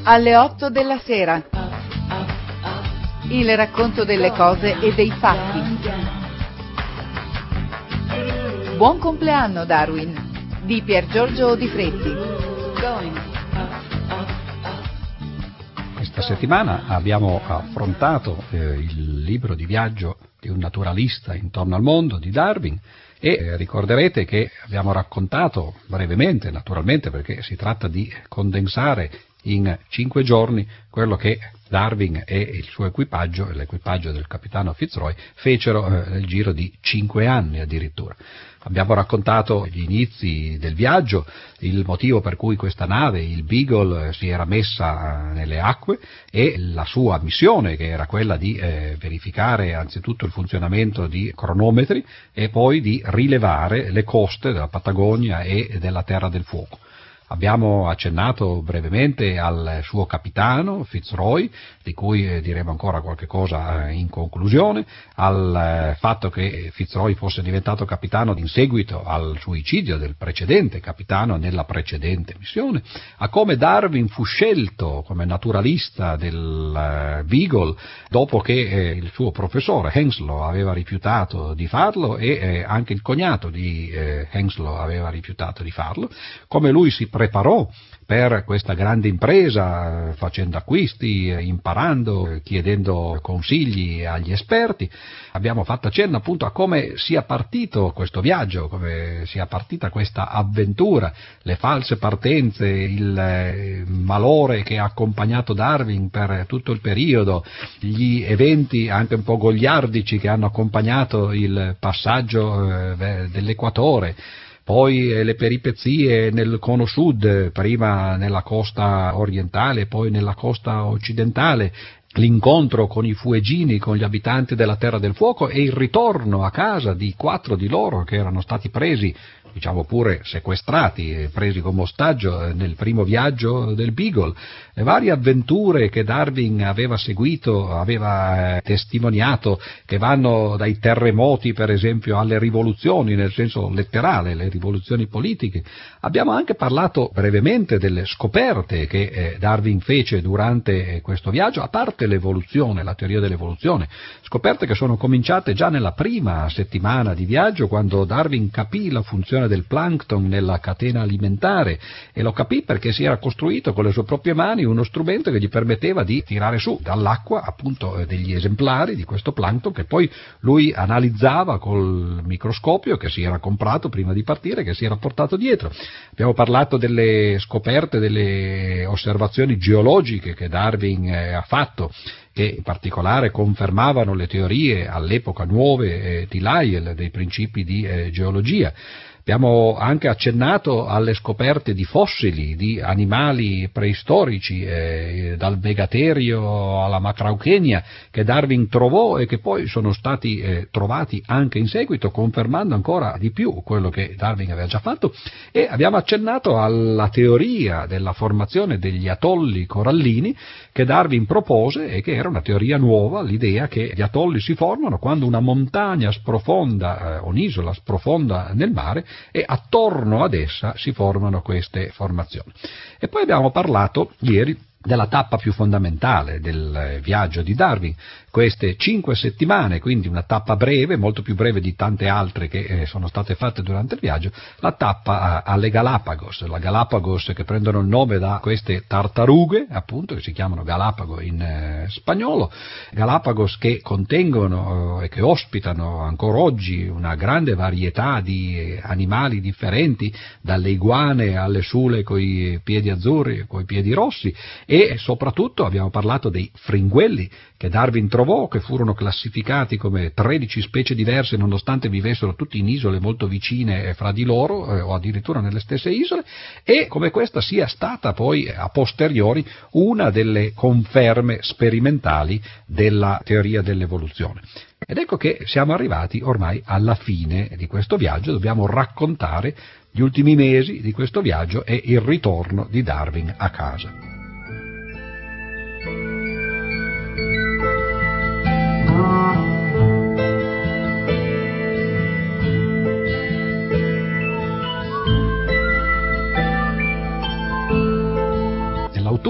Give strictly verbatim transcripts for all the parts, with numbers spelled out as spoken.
alle otto della sera. Il racconto delle cose e dei fatti. Buon compleanno Darwin di Piergiorgio Di Fretti. Questa settimana abbiamo affrontato eh, il libro di viaggio di un naturalista intorno al mondo di Darwin e eh, ricorderete che abbiamo raccontato brevemente, naturalmente perché si tratta di condensare in cinque giorni quello che Darwin e il suo equipaggio, l'equipaggio del capitano Fitzroy, fecero eh, nel giro di cinque anni addirittura. Abbiamo raccontato gli inizi del viaggio, il motivo per cui questa nave, il Beagle, si era messa nelle acque e la sua missione, che era quella di eh, verificare anzitutto il funzionamento di cronometri e poi di rilevare le coste della Patagonia e della Terra del Fuoco. Abbiamo accennato brevemente al suo capitano, Fitzroy, di cui eh, diremo ancora qualche cosa eh, in conclusione, al eh, fatto che Fitzroy fosse diventato capitano in seguito al suicidio del precedente capitano nella precedente missione, a come Darwin fu scelto come naturalista del eh, Beagle dopo che eh, il suo professore Henslow aveva rifiutato di farlo e eh, anche il cognato di eh, Henslow aveva rifiutato di farlo, come lui si preparò per questa grande impresa, facendo acquisti, imparando, chiedendo consigli agli esperti. Abbiamo fatto accenno appunto a come sia partito questo viaggio, come sia partita questa avventura, le false partenze, il malore che ha accompagnato Darwin per tutto il periodo, gli eventi anche un po' goliardici che hanno accompagnato il passaggio eh, dell'equatore. Poi eh, le peripezie nel cono sud, prima nella costa orientale, poi nella costa occidentale, l'incontro con i fueggini, con gli abitanti della Terra del Fuoco e il ritorno a casa di quattro di loro che erano stati presi, diciamo pure sequestrati, presi come ostaggio nel primo viaggio del Beagle, le varie avventure che Darwin aveva seguito, aveva eh, testimoniato, che vanno dai terremoti per esempio alle rivoluzioni, nel senso letterale, le rivoluzioni politiche. Abbiamo anche parlato brevemente delle scoperte che eh, Darwin fece durante eh, questo viaggio, a parte l'evoluzione, la teoria dell'evoluzione, scoperte che sono cominciate già nella prima settimana di viaggio, quando Darwin capì la funzione del plankton nella catena alimentare, e lo capì perché si era costruito con le sue proprie mani uno strumento che gli permetteva di tirare su dall'acqua appunto degli esemplari di questo plankton che poi lui analizzava col microscopio che si era comprato prima di partire, che si era portato dietro. Abbiamo parlato delle scoperte, delle osservazioni geologiche che Darwin eh, ha fatto, che in particolare confermavano le teorie all'epoca nuove eh, di Lyell dei principi di eh, geologia. Abbiamo anche accennato alle scoperte di fossili, di animali preistorici, eh, dal megaterio alla macrauchenia, che Darwin trovò e che poi sono stati eh, trovati anche in seguito, confermando ancora di più quello che Darwin aveva già fatto, e abbiamo accennato alla teoria della formazione degli atolli corallini che Darwin propose e che era una teoria nuova, l'idea che gli atolli si formano quando una montagna sprofonda, eh, un'isola sprofonda nel mare, e attorno ad essa si formano queste formazioni. E poi abbiamo parlato ieri della tappa più fondamentale del viaggio di Darwin, queste cinque settimane, quindi una tappa breve, molto più breve di tante altre che eh, sono state fatte durante il viaggio, la tappa a, alle Galapagos, la Galapagos che prendono il nome da queste tartarughe, appunto, che si chiamano Galapago in eh, spagnolo, Galapagos che contengono eh, e che ospitano ancora oggi una grande varietà di eh, animali differenti, dalle iguane alle sule coi piedi azzurri e coi piedi rossi, e soprattutto abbiamo parlato dei fringuelli che Darwin trovò, che furono classificati come tredici specie diverse nonostante vivessero tutti in isole molto vicine fra di loro eh, o addirittura nelle stesse isole, e come questa sia stata poi a posteriori una delle conferme sperimentali della teoria dell'evoluzione. Ed ecco che siamo arrivati ormai alla fine di questo viaggio, dobbiamo raccontare gli ultimi mesi di questo viaggio e il ritorno di Darwin a casa. Nell'autunno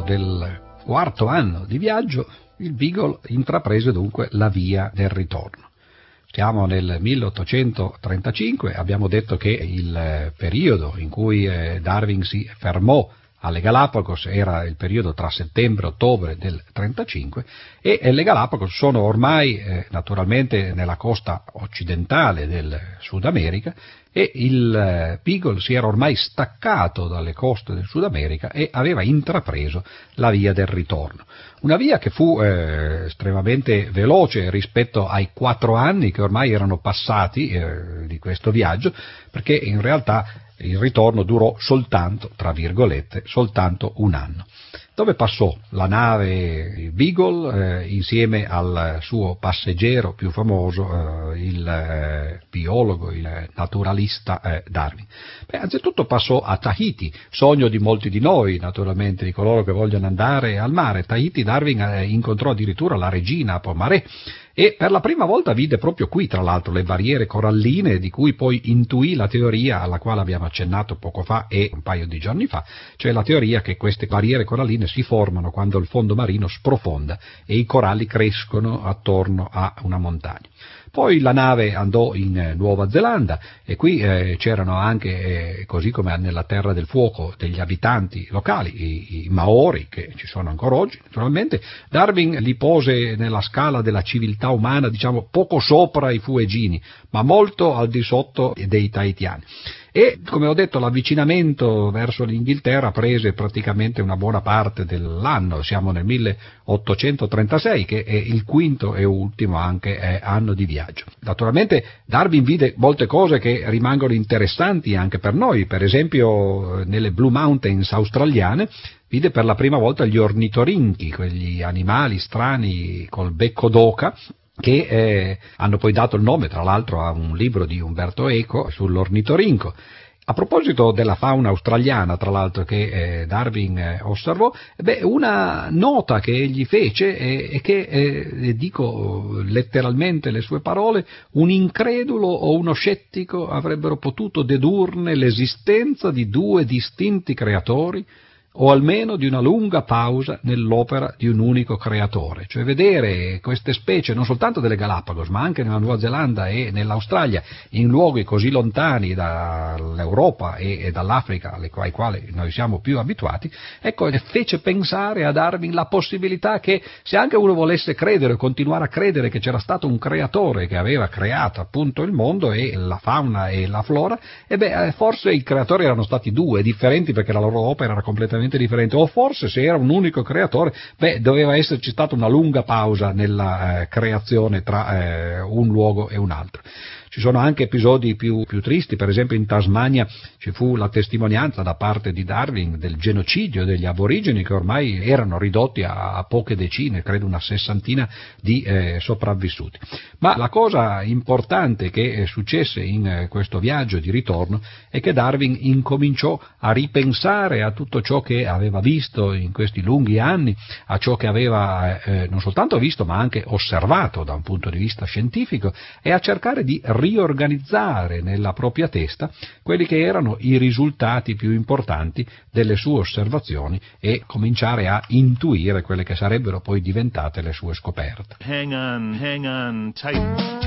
del quarto anno di viaggio, il Beagle intraprese dunque la via del ritorno. Siamo nel milleottocentotrentacinque, abbiamo detto che il periodo in cui Darwin si fermò alle Galapagos era il periodo tra settembre e ottobre del trentacinque, e le Galapagos sono ormai eh, naturalmente nella costa occidentale del Sud America, e il eh, Beagle si era ormai staccato dalle coste del Sud America e aveva intrapreso la via del ritorno. Una via che fu eh, estremamente veloce rispetto ai quattro anni che ormai erano passati eh, di questo viaggio, perché in realtà il ritorno durò soltanto, tra virgolette, soltanto un anno. Dove passò la nave Beagle eh, insieme al suo passeggero più famoso, eh, il eh, biologo, il naturalista eh, Darwin? Beh, anzitutto passò a Tahiti, sogno di molti di noi, naturalmente, di coloro che vogliono andare al mare. Tahiti Darwin eh, incontrò addirittura la regina Pomaré, e per la prima volta vide proprio qui, tra l'altro, le barriere coralline di cui poi intuì la teoria alla quale abbiamo accennato poco fa e un paio di giorni fa, cioè la teoria che queste barriere coralline si formano quando il fondo marino sprofonda e i coralli crescono attorno a una montagna. Poi la nave andò in Nuova Zelanda, e qui eh, c'erano anche, eh, così come nella Terra del Fuoco, degli abitanti locali, i, i Maori, che ci sono ancora oggi naturalmente. Darwin li pose nella scala della civiltà umana, diciamo, poco sopra i fueggini, ma molto al di sotto dei tahitiani. E, come ho detto, l'avvicinamento verso l'Inghilterra prese praticamente una buona parte dell'anno. Siamo nel milleottocentotrentasei, che è il quinto e ultimo anche eh, anno di viaggio. Naturalmente Darwin vide molte cose che rimangono interessanti anche per noi. Per esempio, nelle Blue Mountains australiane vide per la prima volta gli ornitorinchi, quegli animali strani col becco d'oca, che eh, hanno poi dato il nome, tra l'altro, a un libro di Umberto Eco sull'ornitorinco. A proposito della fauna australiana, tra l'altro, che eh, Darwin eh, osservò, beh, una nota che egli fece è, è che, eh, dico letteralmente le sue parole, un incredulo o uno scettico avrebbero potuto dedurne l'esistenza di due distinti creatori, o almeno di una lunga pausa nell'opera di un unico creatore. Cioè vedere queste specie, non soltanto delle Galapagos, ma anche nella Nuova Zelanda e nell'Australia, in luoghi così lontani dall'Europa e, e dall'Africa, ai quali noi siamo più abituati, ecco, fece pensare a Darwin la possibilità che, se anche uno volesse credere, continuare a credere che c'era stato un creatore che aveva creato appunto il mondo e la fauna e la flora, e beh, forse i creatori erano stati due, differenti, perché la loro opera era completamente differente, o forse se era un unico creatore, beh, doveva esserci stata una lunga pausa nella eh, creazione tra eh, un luogo e un altro. Ci sono anche episodi più, più tristi, per esempio in Tasmania ci fu la testimonianza da parte di Darwin del genocidio degli aborigeni, che ormai erano ridotti a, a poche decine, credo una sessantina di eh, sopravvissuti. Ma la cosa importante che eh, successe in eh, questo viaggio di ritorno è che Darwin incominciò a ripensare a tutto ciò che aveva visto in questi lunghi anni, a ciò che aveva eh, non soltanto visto ma anche osservato da un punto di vista scientifico, e a cercare di riorganizzare nella propria testa quelli che erano i risultati più importanti delle sue osservazioni e cominciare a intuire quelle che sarebbero poi diventate le sue scoperte. Hang on, hang on tight.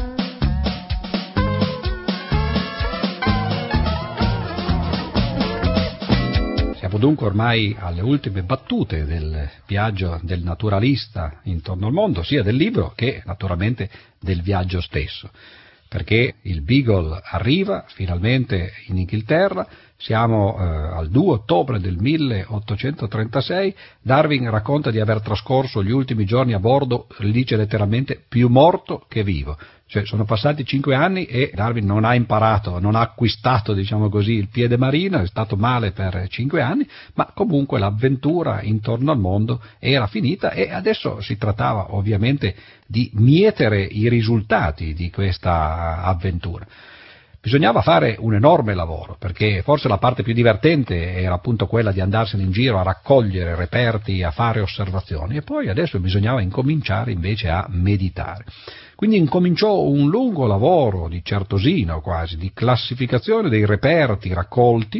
Siamo dunque ormai alle ultime battute del viaggio del naturalista intorno al mondo, sia del libro che naturalmente del viaggio stesso, perché il Beagle arriva finalmente in Inghilterra. Siamo eh, al due ottobre del milleottocentotrentasei, Darwin racconta di aver trascorso gli ultimi giorni a bordo, dice letteralmente, più morto che vivo. Cioè sono passati cinque anni e Darwin non ha imparato, non ha acquistato, diciamo così, il piede marino, è stato male per cinque anni, ma comunque l'avventura intorno al mondo era finita, e adesso si trattava ovviamente di mietere i risultati di questa avventura. Bisognava fare un enorme lavoro, perché forse la parte più divertente era appunto quella di andarsene in giro a raccogliere reperti, a fare osservazioni, e poi adesso bisognava incominciare invece a meditare. Quindi incominciò un lungo lavoro di certosino quasi, di classificazione dei reperti raccolti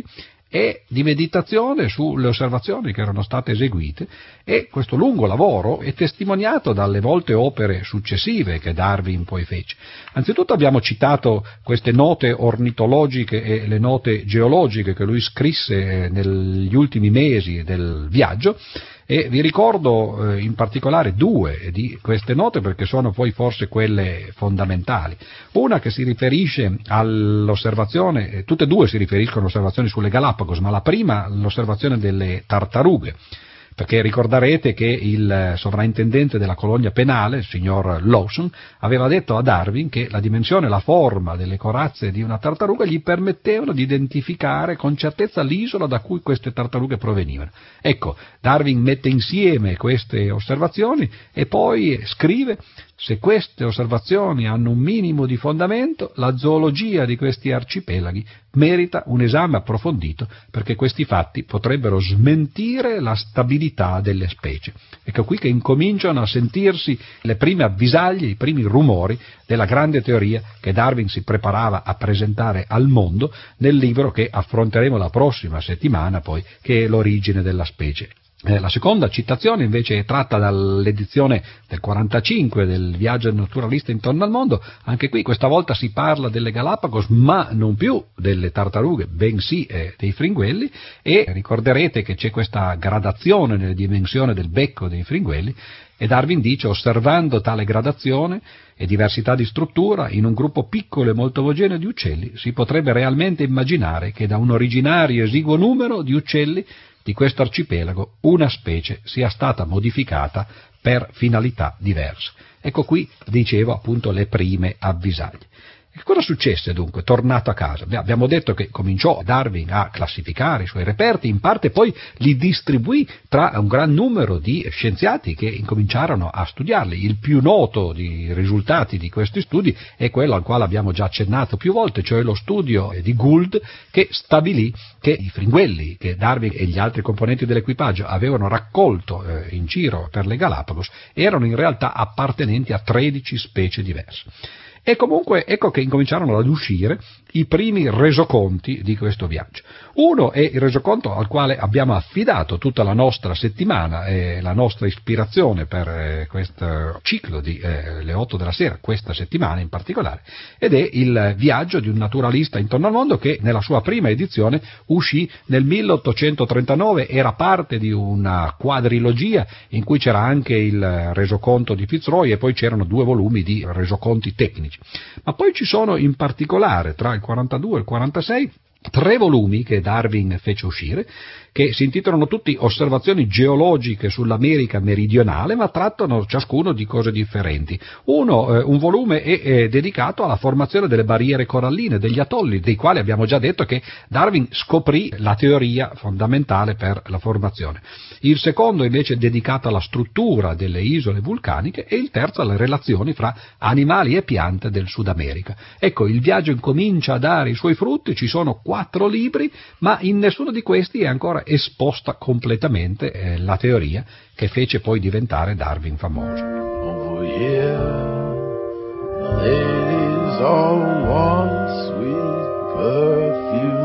e di meditazione sulle osservazioni che erano state eseguite, e questo lungo lavoro è testimoniato dalle molte opere successive che Darwin poi fece. Anzitutto abbiamo citato queste note ornitologiche e le note geologiche che lui scrisse negli ultimi mesi del viaggio, e vi ricordo eh, in particolare due di queste note perché sono poi forse quelle fondamentali. Una che si riferisce all'osservazione, eh, tutte e due si riferiscono all'osservazione sulle Galapagos, ma la prima l'osservazione delle tartarughe, perché ricorderete che il sovrintendente della colonia penale, il signor Lawson, aveva detto a Darwin che la dimensione e la forma delle corazze di una tartaruga gli permettevano di identificare con certezza l'isola da cui queste tartarughe provenivano. Ecco, Darwin mette insieme queste osservazioni e poi scrive: se queste osservazioni hanno un minimo di fondamento, la zoologia di questi arcipelaghi merita un esame approfondito, perché questi fatti potrebbero smentire la stabilità delle specie. Ecco qui che incominciano a sentirsi le prime avvisaglie, i primi rumori della grande teoria che Darwin si preparava a presentare al mondo nel libro che affronteremo la prossima settimana, poi, che è L'origine della specie. Eh, la seconda citazione invece è tratta dall'edizione del quarantacinque del Viaggio naturalista intorno al mondo. Anche qui questa volta si parla delle Galapagos, ma non più delle tartarughe, bensì eh, dei fringuelli, e ricorderete che c'è questa gradazione nelle dimensioni del becco dei fringuelli, e Darwin dice: osservando tale gradazione e diversità di struttura in un gruppo piccolo e molto omogeneo di uccelli, si potrebbe realmente immaginare che da un originario esiguo numero di uccelli di questo arcipelago una specie sia stata modificata per finalità diverse. Ecco qui, dicevo, appunto le prime avvisaglie. Che cosa successe dunque, tornato a casa? Beh, abbiamo detto che cominciò Darwin a classificare i suoi reperti, in parte poi li distribuì tra un gran numero di scienziati che incominciarono a studiarli. Il più noto dei risultati di questi studi è quello al quale abbiamo già accennato più volte, cioè lo studio di Gould, che stabilì che i fringuelli che Darwin e gli altri componenti dell'equipaggio avevano raccolto eh, in giro per le Galapagos erano in realtà appartenenti a tredici specie diverse. E comunque ecco che incominciarono ad uscire i primi resoconti di questo viaggio. Uno è il resoconto al quale abbiamo affidato tutta la nostra settimana e la nostra ispirazione per eh, questo ciclo di eh, le otto della sera, questa settimana in particolare, ed è il Viaggio di un naturalista intorno al mondo, che nella sua prima edizione uscì nel milleottocentotrentanove, era parte di una quadrilogia in cui c'era anche il resoconto di Fitzroy e poi c'erano due volumi di resoconti tecnici. Ma poi ci sono in particolare tra il quarantadue e il quarantasei tre volumi che Darwin fece uscire, che si intitolano tutti Osservazioni geologiche sull'America meridionale, ma trattano ciascuno di cose differenti. Uno, eh, un volume è, è dedicato alla formazione delle barriere coralline, degli atolli, dei quali abbiamo già detto che Darwin scoprì la teoria fondamentale per la formazione. Il secondo invece è dedicato alla struttura delle isole vulcaniche, e il terzo alle relazioni fra animali e piante del Sud America. Ecco, il viaggio incomincia a dare i suoi frutti, ci sono quattro libri, ma in nessuno di questi è ancora esposta completamente eh, la teoria che fece poi diventare Darwin famoso. Over here, ladies all want sweet perfume.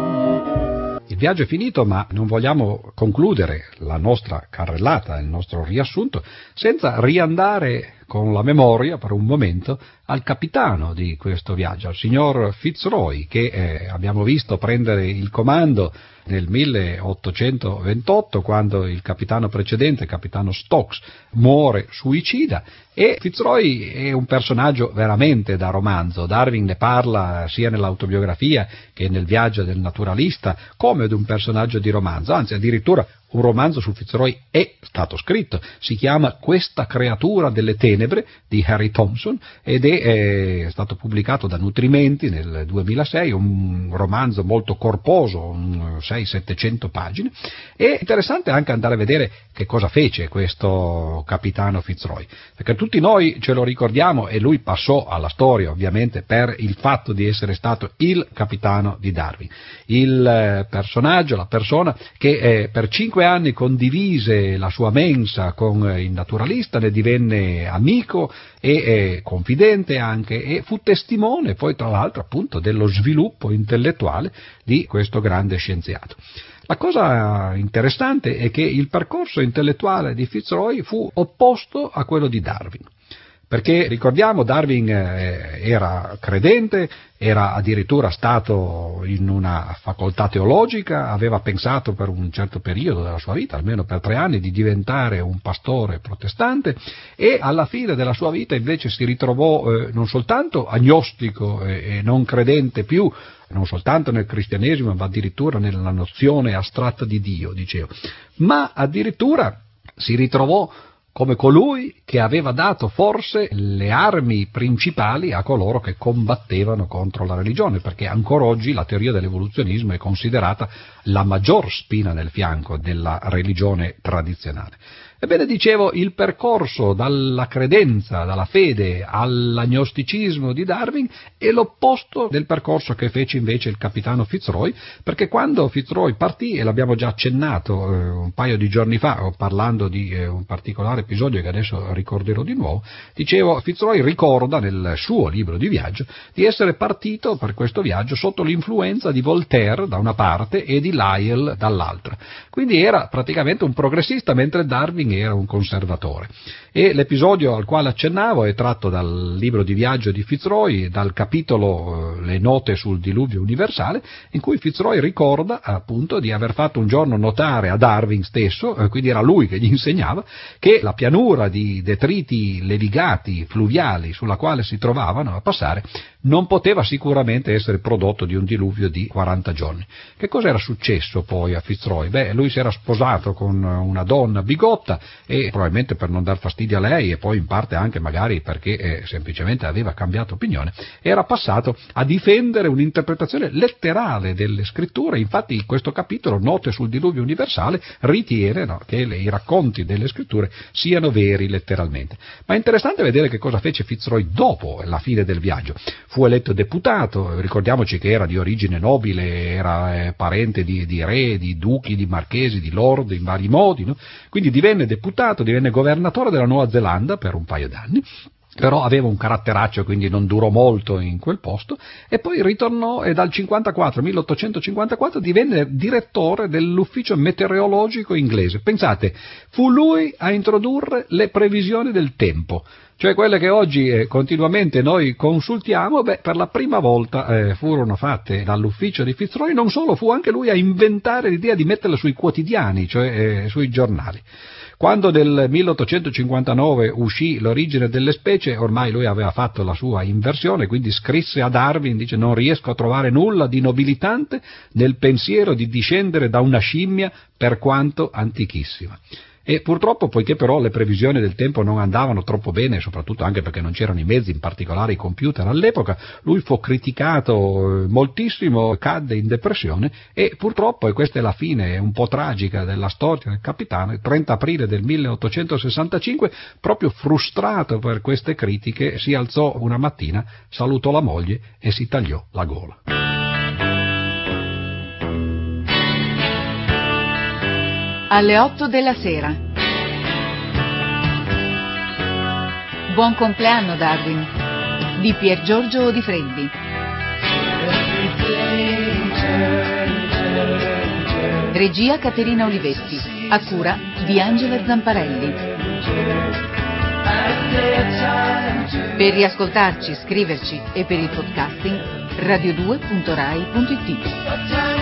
Il viaggio è finito, ma non vogliamo concludere la nostra carrellata, il nostro riassunto, senza riandare con la memoria per un momento al capitano di questo viaggio, al signor Fitzroy, che eh, abbiamo visto prendere il comando nel milleottocentoventotto, quando il capitano precedente, il capitano Stokes, muore suicida. E Fitzroy è un personaggio veramente da romanzo. Darwin ne parla sia nell'autobiografia che nel Viaggio del naturalista come di un personaggio di romanzo, anzi addirittura un romanzo su Fitzroy è stato scritto, si chiama Questa creatura delle tenebre di Harry Thompson, ed è, è stato pubblicato da Nutrimenti nel duemilasei, un romanzo molto corposo, sei settecento pagine. È interessante anche andare a vedere che cosa fece questo capitano Fitzroy, perché tutti noi ce lo ricordiamo, e lui passò alla storia ovviamente per il fatto di essere stato il capitano di Darwin, il personaggio, la persona che eh, per cinque due anni condivise la sua mensa con il naturalista, ne divenne amico e eh, confidente anche, e fu testimone poi tra l'altro appunto dello sviluppo intellettuale di questo grande scienziato. La cosa interessante è che il percorso intellettuale di Fitzroy fu opposto a quello di Darwin. Perché ricordiamo, Darwin eh, era credente, era addirittura stato in una facoltà teologica, aveva pensato per un certo periodo della sua vita, almeno per tre anni, di diventare un pastore protestante, e alla fine della sua vita invece si ritrovò eh, non soltanto agnostico e, e non credente più, non soltanto nel cristianesimo, ma addirittura nella nozione astratta di Dio, dicevo, ma addirittura si ritrovò come colui che aveva dato forse le armi principali a coloro che combattevano contro la religione, perché ancora oggi la teoria dell'evoluzionismo è considerata la maggior spina nel fianco della religione tradizionale. Ebbene, dicevo, il percorso dalla credenza, dalla fede all'agnosticismo di Darwin è l'opposto del percorso che fece invece il capitano Fitzroy, perché quando Fitzroy partì, e l'abbiamo già accennato eh, un paio di giorni fa, parlando di eh, un particolare episodio che adesso ricorderò di nuovo, dicevo, Fitzroy ricorda nel suo libro di viaggio di essere partito per questo viaggio sotto l'influenza di Voltaire da una parte e di Lyell dall'altra, quindi era praticamente un progressista mentre Darwin era un conservatore. E l'episodio al quale accennavo è tratto dal libro di viaggio di Fitzroy, dal capitolo eh, Le note sul diluvio universale, in cui Fitzroy ricorda appunto di aver fatto un giorno notare a Darwin stesso, eh, quindi era lui che gli insegnava, che la pianura di detriti levigati fluviali sulla quale si trovavano a passare non poteva sicuramente essere prodotto di un diluvio di quaranta giorni. Che cosa era successo poi a Fitzroy? Beh, lui si era sposato con una donna bigotta e probabilmente per non dar fastidio a lei, e poi in parte anche magari perché eh, semplicemente aveva cambiato opinione, era passato a difendere un'interpretazione letterale delle scritture. Infatti questo capitolo, Note sul diluvio universale, ritiene no, che le, i racconti delle scritture siano veri letteralmente. Ma è interessante vedere che cosa fece Fitzroy dopo la fine del viaggio. Fu eletto deputato, ricordiamoci che era di origine nobile, era eh, parente di, di re, di duchi, di marchesi, di lord in vari modi, no? Quindi divenne deputato, divenne governatore della Nuova Zelanda per un paio d'anni, però aveva un caratteraccio, quindi non durò molto in quel posto, e poi ritornò e dal cinquantaquattro, milleottocentocinquantaquattro divenne direttore dell'ufficio meteorologico inglese. Pensate, fu lui a introdurre le previsioni del tempo, cioè quelle che oggi eh, continuamente noi consultiamo. Beh, per la prima volta eh, furono fatte dall'ufficio di Fitzroy. Non solo, fu anche lui a inventare l'idea di metterle sui quotidiani, cioè eh, sui giornali. Quando nel milleottocentocinquantanove uscì L'origine delle specie, ormai lui aveva fatto la sua inversione, quindi scrisse a Darwin, dice: non riesco a trovare nulla di nobilitante nel pensiero di discendere da una scimmia per quanto antichissima. E purtroppo, poiché però le previsioni del tempo non andavano troppo bene, soprattutto anche perché non c'erano i mezzi, in particolare i computer all'epoca, lui fu criticato moltissimo, cadde in depressione e purtroppo, e questa è la fine un po' tragica della storia del capitano, il trenta aprile del milleottocentosessantacinque, proprio frustrato per queste critiche, si alzò una mattina, salutò la moglie e si tagliò la gola. Alle otto della sera. Buon compleanno Darwin di Pier Giorgio Di Freddi. Regia Caterina Olivetti, a cura di Angela Zamparelli. Per riascoltarci, scriverci e per il podcasting radio due punto rai punto it.